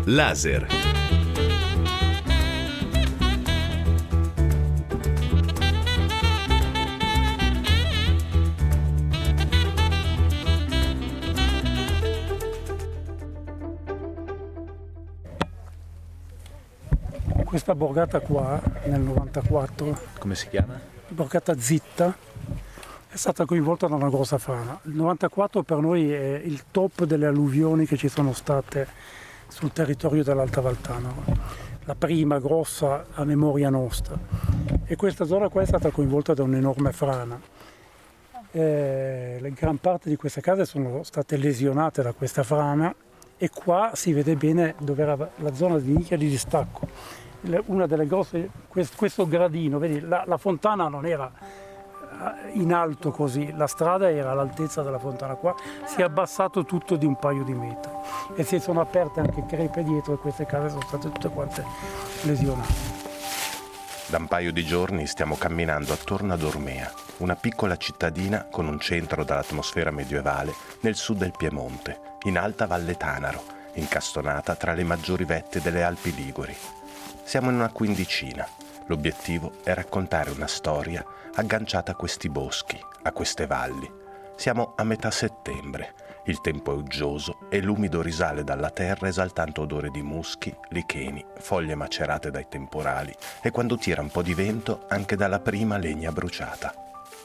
Laser. Questa borgata qua, nel 94, come si chiama? borgata Zitta, è stata coinvolta da una grossa frana. Il 94 per noi è il top delle alluvioni che ci sono state sul territorio dell'Alta Valtanaro. La prima grossa a memoria nostra. E questa zona qua è stata coinvolta da un'enorme frana. La gran parte di queste case sono state lesionate da questa frana e qua si vede bene dove era la zona di nicchia di distacco. Una delle grosse, questo gradino, vedi, la fontana non era in alto così, la strada era all'altezza della fontana qua, si è abbassato tutto di un paio di metri e si sono aperte anche crepe dietro e queste case sono state tutte quante lesionate. Da un paio di giorni stiamo camminando attorno ad Ormea, una piccola cittadina con un centro dall'atmosfera medievale nel sud del Piemonte, in Alta Valle Tanaro, incastonata tra le maggiori vette delle Alpi Liguri. Siamo in una quindicina. L'obiettivo è raccontare una storia agganciata a questi boschi, a queste valli. Siamo a metà settembre, il tempo è uggioso e l'umido risale dalla terra esaltando odore di muschi, licheni, foglie macerate dai temporali e quando tira un po' di vento anche dalla prima legna bruciata.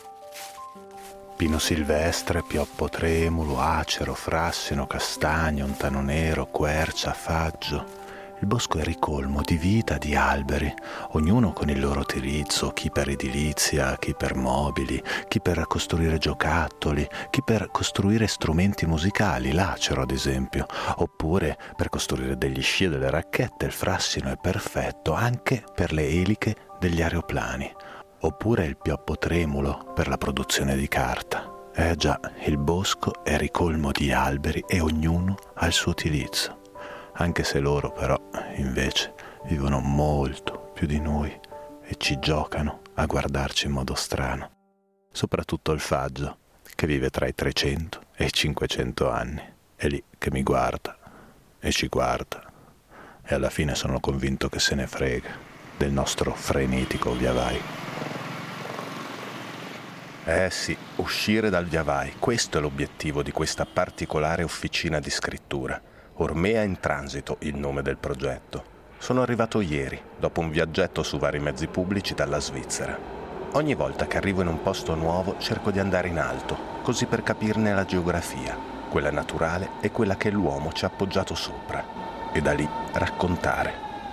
Pino silvestre, pioppo tremulo, acero, frassino, castagno, ontano nero, quercia, faggio. Il bosco è ricolmo di vita, di alberi, ognuno con il loro utilizzo, chi per edilizia, chi per mobili, chi per costruire giocattoli, chi per costruire strumenti musicali, l'acero ad esempio, oppure per costruire degli sci e delle racchette. Il frassino è perfetto anche per le eliche degli aeroplani, oppure il pioppo tremulo per la produzione di carta. Già, il bosco è ricolmo di alberi e ognuno ha il suo utilizzo. Anche se loro però, invece, vivono molto più di noi e ci giocano a guardarci in modo strano. Soprattutto il faggio, che vive tra i 300 e i 500 anni. È lì che mi guarda e ci guarda. E alla fine sono convinto che se ne frega del nostro frenetico via vai. Sì, uscire dal via vai. Questo è l'obiettivo di questa particolare officina di scrittura. Ormea in transito, il nome del progetto. Sono arrivato ieri, dopo un viaggetto su vari mezzi pubblici dalla Svizzera. Ogni volta che arrivo in un posto nuovo cerco di andare in alto, così per capirne la geografia, quella naturale e quella che l'uomo ci ha appoggiato sopra. E da lì raccontare.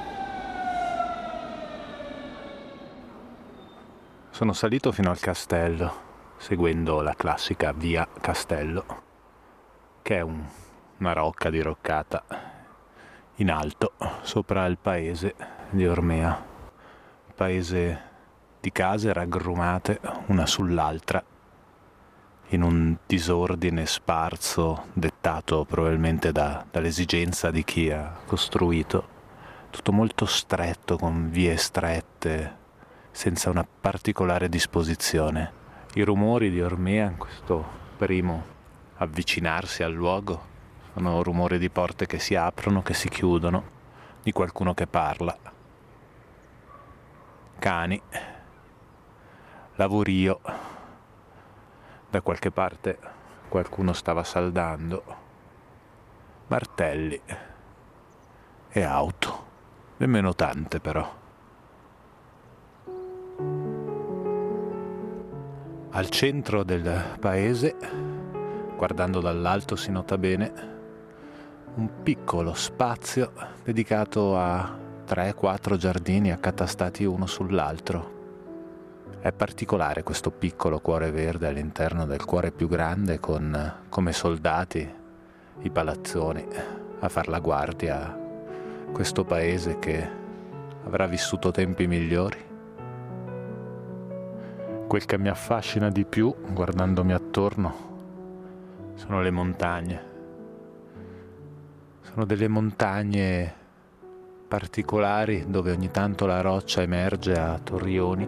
Sono salito fino al castello, seguendo la classica via Castello, che è una rocca diroccata in alto sopra il paese di Ormea, paese di case raggrumate una sull'altra in un disordine sparso dettato probabilmente dall'esigenza di chi ha costruito, tutto molto stretto con vie strette senza una particolare disposizione. I rumori di Ormea in questo primo avvicinarsi al luogo sono rumori di porte che si aprono, che si chiudono, di qualcuno che parla. Cani, lavorio, da qualche parte qualcuno stava saldando, martelli e auto, nemmeno tante però. Al centro del paese, guardando dall'alto si nota bene, un piccolo spazio dedicato a 3-4 giardini accatastati uno sull'altro. È particolare questo piccolo cuore verde all'interno del cuore più grande con come soldati i palazzoni a far la guardia a questo paese che avrà vissuto tempi migliori. Quel che mi affascina di più guardandomi attorno sono le montagne. Sono delle montagne particolari dove ogni tanto la roccia emerge a torrioni,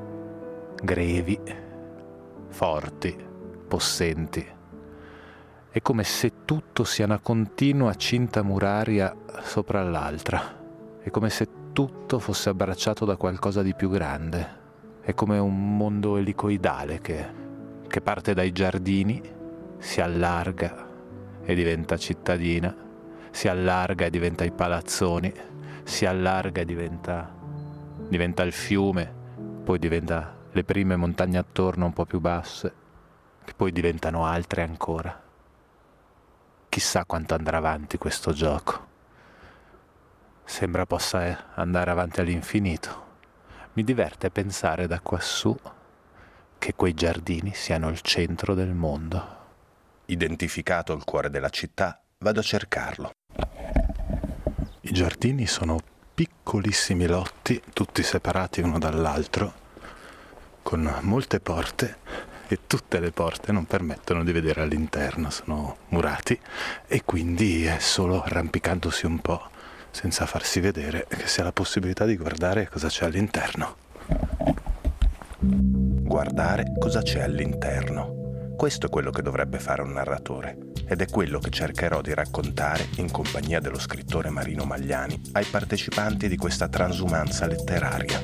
grevi, forti, possenti. È come se tutto sia una continua cinta muraria sopra l'altra. È come se tutto fosse abbracciato da qualcosa di più grande. È come un mondo elicoidale che parte dai giardini, si allarga e diventa cittadina, si allarga e diventa i palazzoni, si allarga e diventa il fiume, poi diventa le prime montagne attorno un po' più basse, che poi diventano altre ancora. Chissà quanto andrà avanti questo gioco. Sembra possa andare avanti all'infinito. Mi diverte pensare da quassù che quei giardini siano il centro del mondo. Identificato il cuore della città, vado a cercarlo. I giardini sono piccolissimi lotti, tutti separati uno dall'altro, con molte porte, e tutte le porte non permettono di vedere all'interno, sono murati, e quindi è solo arrampicandosi un po', senza farsi vedere, che si ha la possibilità di guardare cosa c'è all'interno. Guardare cosa c'è all'interno. Questo è quello che dovrebbe fare un narratore, ed è quello che cercherò di raccontare in compagnia dello scrittore Marino Magliani ai partecipanti di questa transumanza letteraria.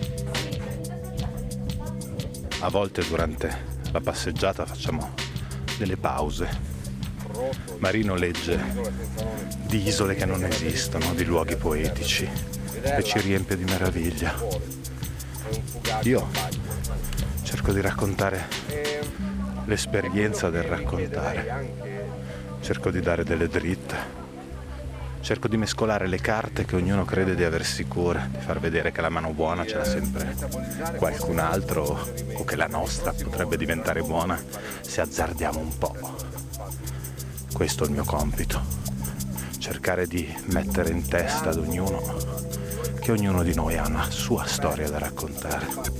A volte durante la passeggiata facciamo delle pause. Marino legge di isole che non esistono, di luoghi poetici, e ci riempie di meraviglia. Io cerco di raccontare l'esperienza del raccontare, cerco di dare delle dritte, cerco di mescolare le carte che ognuno crede di aver sicure, di far vedere che la mano buona ce l'ha sempre qualcun altro, o che la nostra potrebbe diventare buona se azzardiamo un po'. Questo è il mio compito, cercare di mettere in testa ad ognuno che ognuno di noi ha una sua storia da raccontare.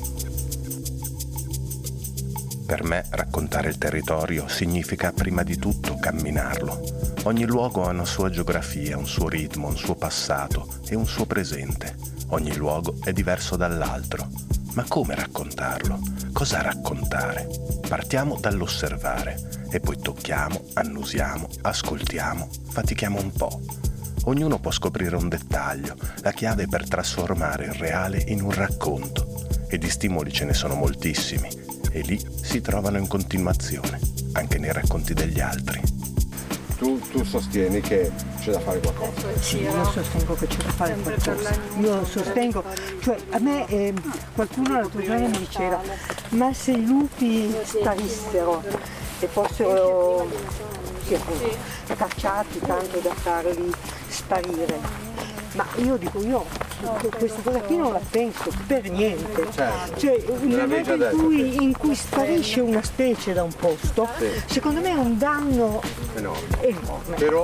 Per me raccontare il territorio significa prima di tutto camminarlo. Ogni luogo ha una sua geografia, un suo ritmo, un suo passato e un suo presente. Ogni luogo è diverso dall'altro. Ma come raccontarlo? Cosa raccontare? Partiamo dall'osservare e poi tocchiamo, annusiamo, ascoltiamo, fatichiamo un po'. Ognuno può scoprire un dettaglio, la chiave per trasformare il reale in un racconto. E di stimoli ce ne sono moltissimi. E lì si trovano in continuazione, anche nei racconti degli altri. Tu sostieni che c'è da fare qualcosa? Sì, io sostengo che c'è da fare qualcosa. Io sostengo, cioè a me qualcuno l'altro giorno mi diceva, ma se i lupi sparissero e fossero cacciati tanto da farli sparire. Ma io dico, questa cosa qui non la penso per niente. Certo. Cioè, nel momento in cui sparisce una specie da un posto, sì, secondo me è un danno enorme. Però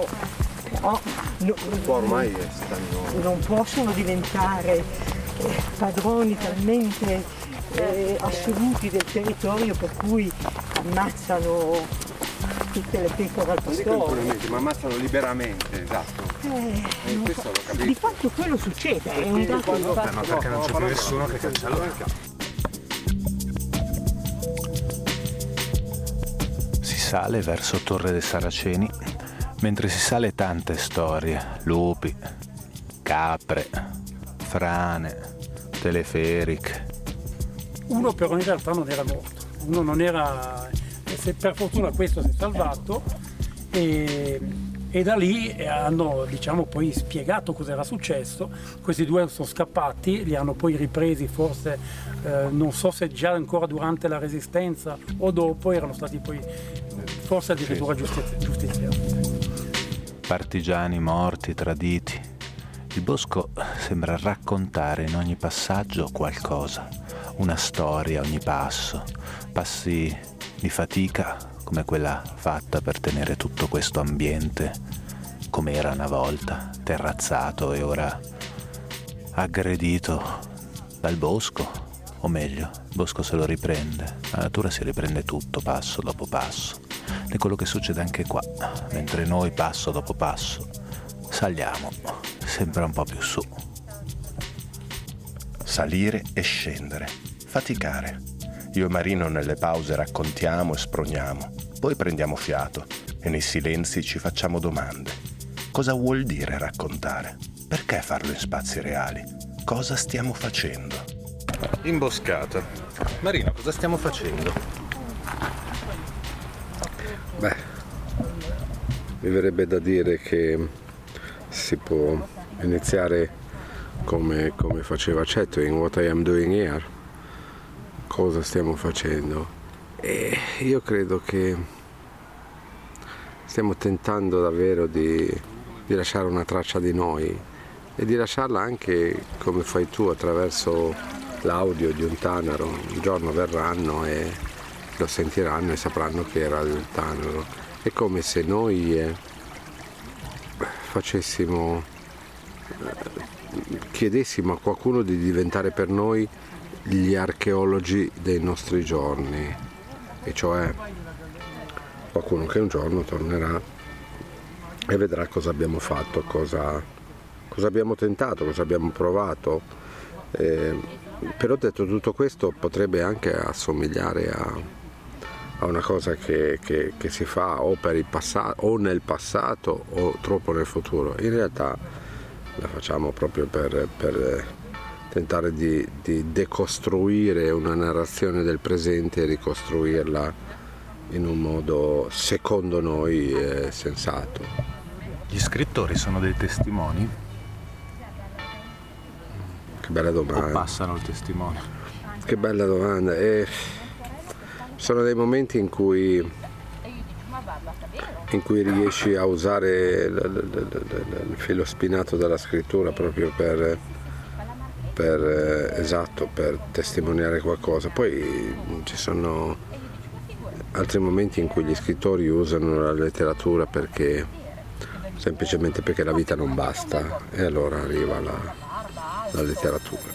ormai non possono diventare padroni talmente assoluti del territorio per cui ammazzano tutte le pecore al pastore. Ma ammazzano liberamente, esatto. Questo l'ho capito. Di fatto quello succede, è un dato di fatto. Ma perché non c'è più nessuno che caccia l'orca? Si sale verso Torre dei Saraceni, mentre si sale tante storie, lupi, capre, frane, teleferiche. Uno però in realtà non era morto, uno non era, per fortuna questo si è salvato e da lì hanno poi spiegato cosa era successo. Questi due sono scappati, li hanno poi ripresi forse, non so se già ancora durante la Resistenza o dopo, erano stati poi forse addirittura giustiziati. Partigiani morti, traditi. Il bosco sembra raccontare in ogni passaggio qualcosa, una storia a ogni passo, passi di fatica come quella fatta per tenere tutto questo ambiente come era una volta, terrazzato e ora aggredito dal bosco, o meglio, il bosco se lo riprende, la natura si riprende tutto passo dopo passo. Ed è quello che succede anche qua, mentre noi passo dopo passo saliamo sempre un po' più su. Salire e scendere, faticare. Io e Marino nelle pause raccontiamo e sproniamo, poi prendiamo fiato e nei silenzi ci facciamo domande. Cosa vuol dire raccontare? Perché farlo in spazi reali? Cosa stiamo facendo? Imboscata. Marino, cosa stiamo facendo? Beh, mi verrebbe da dire che si può iniziare come faceva Chetwin, What I Am Doing Here. Cosa stiamo facendo? E io credo che stiamo tentando davvero di lasciare una traccia di noi e di lasciarla anche come fai tu, attraverso l'audio di un Tanaro. Un giorno verranno e lo sentiranno e sapranno che era il Tanaro. È come se noi chiedessimo a qualcuno di diventare per noi gli archeologi dei nostri giorni, e cioè qualcuno che un giorno tornerà e vedrà cosa abbiamo fatto, cosa abbiamo tentato, cosa abbiamo provato. Però detto tutto questo, potrebbe anche assomigliare a una cosa che si fa o per il passato o nel passato o troppo nel futuro. In realtà la facciamo proprio per tentare di decostruire una narrazione del presente e ricostruirla in un modo, secondo noi, sensato. Gli scrittori sono dei testimoni? Che bella domanda. O passano il testimone? Che bella domanda. Sono dei momenti in cui riesci a usare il filo spinato della scrittura proprio per testimoniare qualcosa. Poi ci sono altri momenti in cui gli scrittori usano la letteratura semplicemente perché la vita non basta, e allora arriva la letteratura.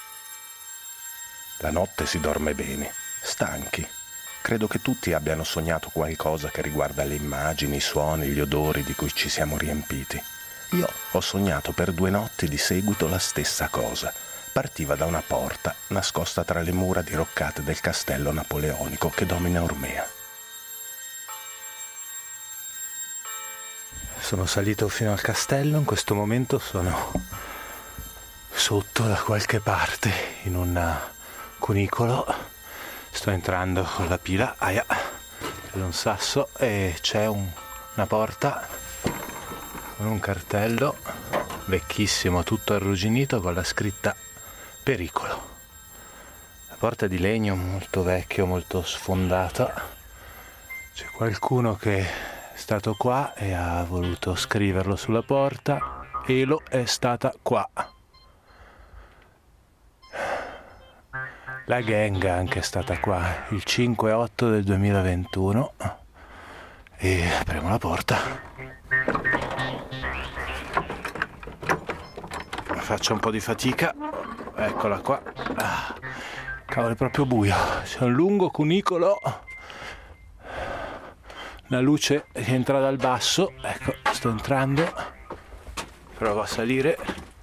La notte si dorme bene, stanchi. Credo che tutti abbiano sognato qualcosa che riguarda le immagini, i suoni, gli odori di cui ci siamo riempiti. Io ho sognato per 2 notti di seguito la stessa cosa. Partiva da una porta nascosta tra le mura diroccate del castello napoleonico che domina Ormea. Sono salito fino al castello, in questo momento sono sotto da qualche parte in un cunicolo. Sto entrando con la pila, vedo un sasso e c'è una porta con un cartello vecchissimo, tutto arrugginito, con la scritta pericolo. La porta è di legno, molto vecchio, molto sfondata. C'è qualcuno che è stato qua e ha voluto scriverlo sulla porta. Elo è stata qua. La gang anche è stata qua il 5/8 del 2021 e apriamo la porta. Faccio un po' di fatica, eccola qua. Cavolo, è proprio buio, c'è un lungo cunicolo, una luce che entra dal basso. Ecco, sto entrando, provo a salire,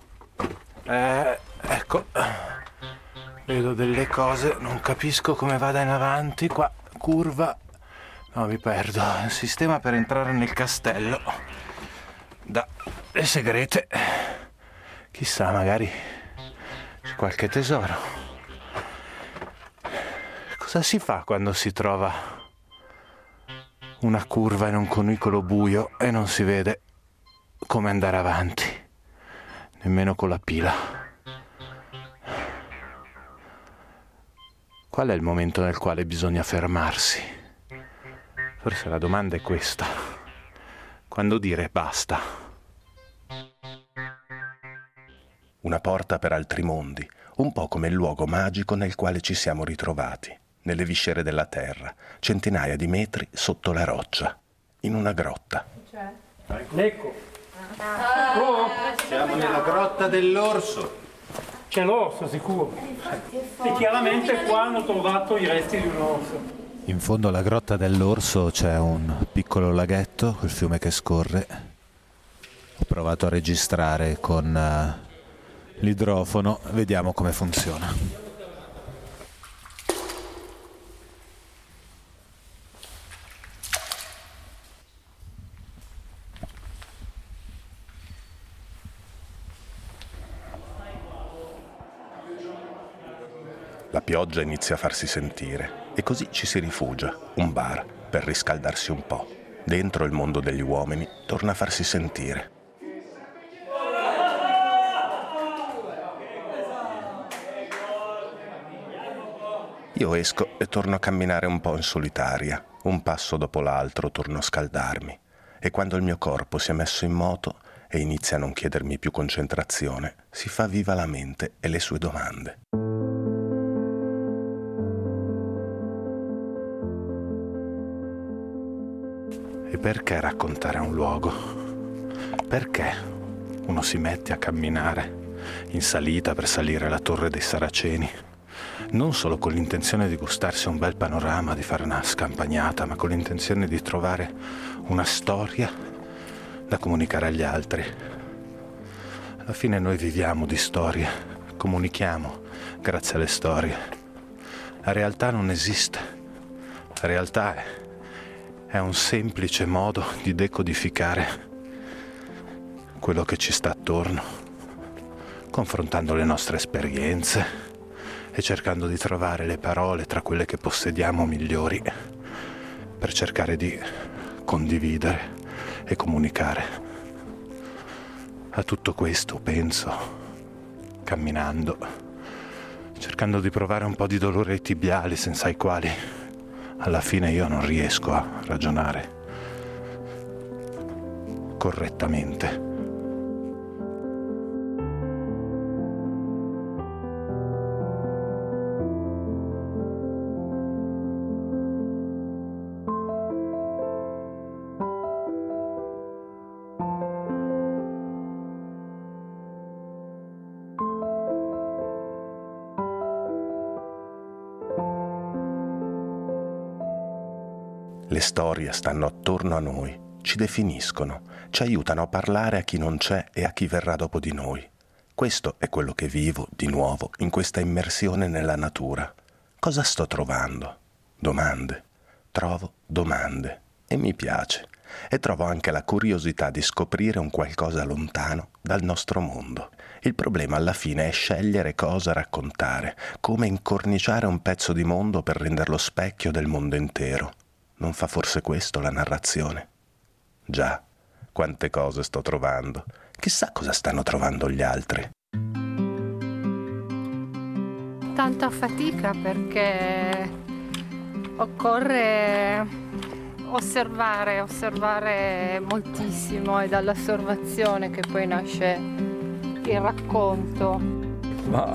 ecco. Vedo delle cose, non capisco come vada in avanti, qua, curva, no, mi perdo. Il sistema per entrare nel castello dalle segrete. Chissà, magari c'è qualche tesoro. Cosa si fa quando si trova una curva in un cunicolo buio e non si vede come andare avanti, nemmeno con la pila? Qual è il momento nel quale bisogna fermarsi? Forse la domanda è questa. Quando dire basta? Una porta per altri mondi, un po' come il luogo magico nel quale ci siamo ritrovati, nelle viscere della terra, centinaia di metri sotto la roccia, in una grotta. Ecco. Siamo nella grotta dell'orso. C'è l'orso sicuro. E chiaramente qua hanno trovato i resti di un orso. In fondo alla grotta dell'orso c'è un piccolo laghetto col fiume che scorre. Ho provato a registrare con l'idrofono, vediamo come funziona. pioggia inizia a farsi sentire e così ci si rifugia, un bar, per riscaldarsi un po'. Dentro il mondo degli uomini torna a farsi sentire. Io esco e torno a camminare un po' in solitaria. Un passo dopo l'altro torno a scaldarmi. E quando il mio corpo si è messo in moto e inizia a non chiedermi più concentrazione, si fa viva la mente e le sue domande. E perché raccontare un luogo? Perché uno si mette a camminare in salita per salire la Torre dei Saraceni? Non solo con l'intenzione di gustarsi un bel panorama, di fare una scampagnata, ma con l'intenzione di trovare una storia da comunicare agli altri. Alla fine noi viviamo di storie, comunichiamo grazie alle storie. La realtà non esiste. La realtà è un semplice modo di decodificare quello che ci sta attorno, confrontando le nostre esperienze e cercando di trovare le parole tra quelle che possediamo migliori per cercare di condividere e comunicare. A tutto questo penso, camminando, cercando di provare un po' di dolore ai tibiali senza i quali alla fine io non riesco a ragionare correttamente. Le storie stanno attorno a noi, ci definiscono, ci aiutano a parlare a chi non c'è e a chi verrà dopo di noi. Questo è quello che vivo, di nuovo, in questa immersione nella natura. Cosa sto trovando? Domande. Trovo domande. E mi piace. E trovo anche la curiosità di scoprire un qualcosa lontano dal nostro mondo. Il problema alla fine è scegliere cosa raccontare, come incorniciare un pezzo di mondo per renderlo specchio del mondo intero. Non fa forse questo la narrazione? Già, quante cose sto trovando. Chissà cosa stanno trovando gli altri. Tanta fatica perché occorre osservare moltissimo, è dall'osservazione che poi nasce il racconto. Ma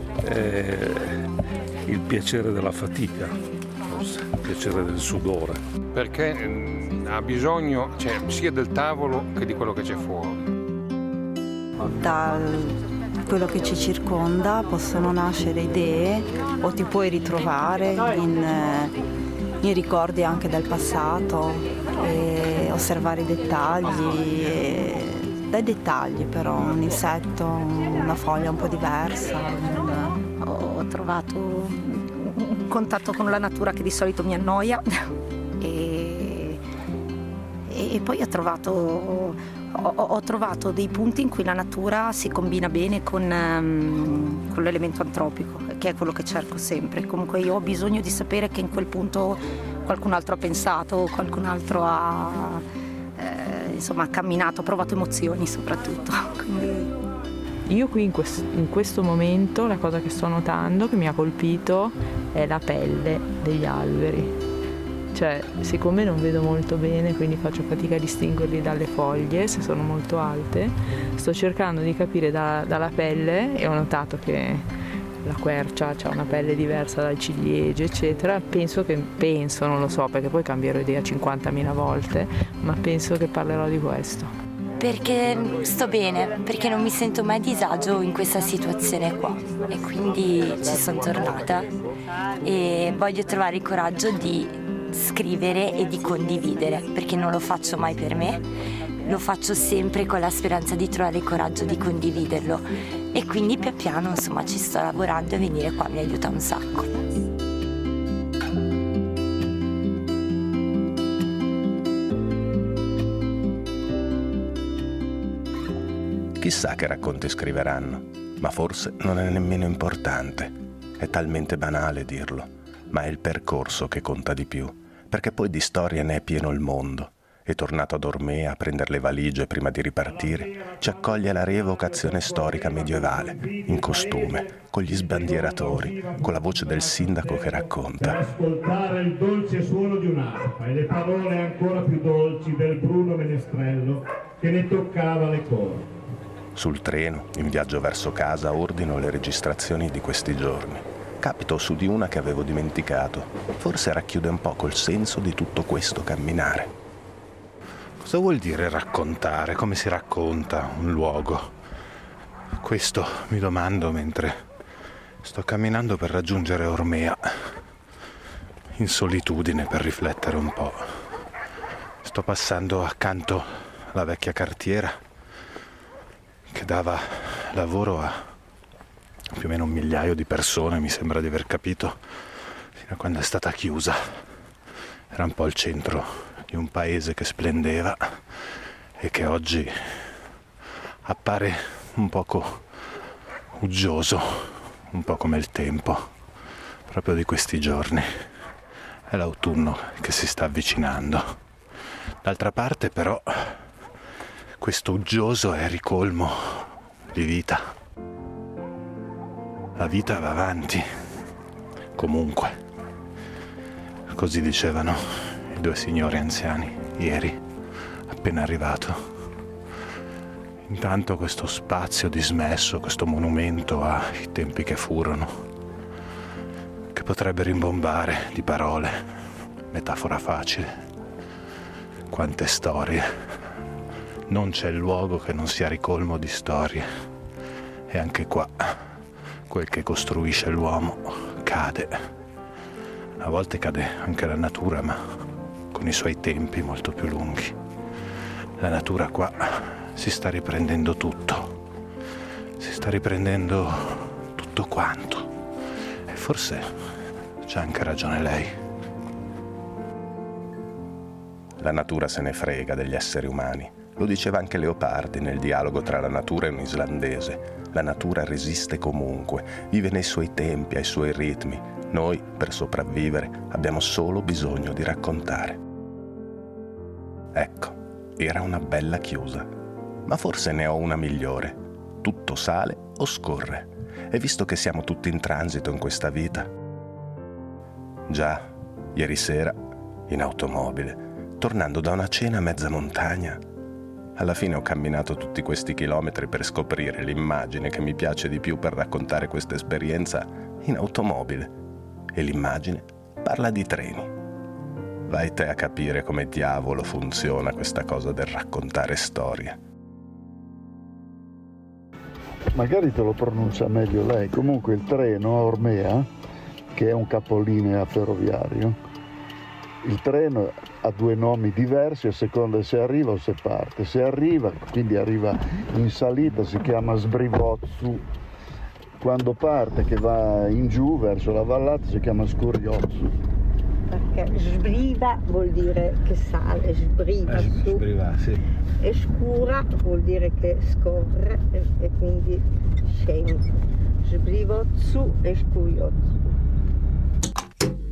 il piacere della fatica, forse, il piacere del sudore. Perché ha bisogno sia del tavolo che di quello che c'è fuori. Da quello che ci circonda possono nascere idee o ti puoi ritrovare in ricordi anche del passato e osservare i dettagli. Dai dettagli però, un insetto, una foglia un po' diversa. Ho trovato un contatto con la natura che di solito mi annoia e poi ho trovato dei punti in cui la natura si combina bene con l'elemento antropico, che è quello che cerco sempre. Comunque io ho bisogno di sapere che in quel punto qualcun altro ha pensato, qualcun altro ha camminato, ha provato emozioni soprattutto. Quindi... Io qui in questo momento la cosa che sto notando, che mi ha colpito, è la pelle degli alberi. Cioè, siccome non vedo molto bene, quindi faccio fatica a distinguerli dalle foglie, se sono molto alte, sto cercando di capire dalla pelle, e ho notato che la quercia ha una pelle diversa dal ciliegio, eccetera. Penso, non lo so, perché poi cambierò idea 50.000 volte, ma penso che parlerò di questo. Perché sto bene, perché non mi sento mai a disagio in questa situazione qua e quindi ci sono tornata e voglio trovare il coraggio di scrivere e di condividere, perché non lo faccio mai per me, lo faccio sempre con la speranza di trovare il coraggio di condividerlo e quindi pian piano ci sto lavorando e venire qua mi aiuta un sacco. Chissà che racconti scriveranno, ma forse non è nemmeno importante. È talmente banale dirlo, ma è il percorso che conta di più, perché poi di storia ne è pieno il mondo. E tornato ad Ormea a prendere le valigie prima di ripartire, ci accoglie la rievocazione storica medievale, in costume, con gli sbandieratori, con la voce del sindaco che racconta. Per ascoltare il dolce suono di un'arpa e le parole ancora più dolci del Bruno Menestrello che ne toccava le corde. Sul treno, in viaggio verso casa, ordino le registrazioni di questi giorni. Capito su di una che avevo dimenticato. Forse racchiude un po' col senso di tutto questo camminare. Cosa vuol dire raccontare? Come si racconta un luogo? Questo mi domando mentre sto camminando per raggiungere Ormea, in solitudine, per riflettere un po'. Sto passando accanto alla vecchia cartiera che dava lavoro a più o meno 1 migliaio di persone, mi sembra di aver capito, fino a quando è stata chiusa. Era un po' il centro di un paese che splendeva e che oggi appare un poco uggioso, un po' come il tempo proprio di questi giorni. È l'autunno che si sta avvicinando. D'altra parte però questo uggioso è ricolmo di vita. La vita va avanti comunque, così dicevano i 2 signori anziani ieri, appena arrivato. Intanto questo spazio dismesso, questo monumento ai tempi che furono, che potrebbe rimbombare di parole, metafora facile. Quante storie. Non c'è luogo che non sia ricolmo di storie. E anche qua, quel che costruisce l'uomo cade. A volte cade anche la natura, ma con i suoi tempi molto più lunghi. La natura qua si sta riprendendo tutto, si sta riprendendo tutto quanto, e forse c'ha anche ragione lei. La natura se ne frega degli esseri umani. Lo diceva anche Leopardi nel dialogo tra la natura e un islandese. La natura resiste comunque, vive nei suoi tempi, ai suoi ritmi. Noi, per sopravvivere, abbiamo solo bisogno di raccontare. Ecco, era una bella chiusa. Ma forse ne ho una migliore. Tutto sale o scorre. E visto che siamo tutti in transito in questa vita. Già, ieri sera, in automobile, tornando da una cena a mezza montagna, alla fine ho camminato tutti questi chilometri per scoprire l'immagine che mi piace di più per raccontare questa esperienza in automobile. E l'immagine parla di treni. Vai te a capire come diavolo funziona questa cosa del raccontare storie. Magari te lo pronuncia meglio lei. Comunque il treno a Ormea, che è un capolinea ferroviario, il treno ha 2 nomi diversi a seconda se arriva o se parte. Se arriva, quindi arriva in salita, si chiama Sbrivozzu. Quando parte, che va in giù verso la vallata, si chiama Scuriozzu. Perché sbriva vuol dire che sale, sbriva su, Sbriva, sì. e scura vuol dire che scorre e quindi scende. Sbrivozzu e Scuriozzu.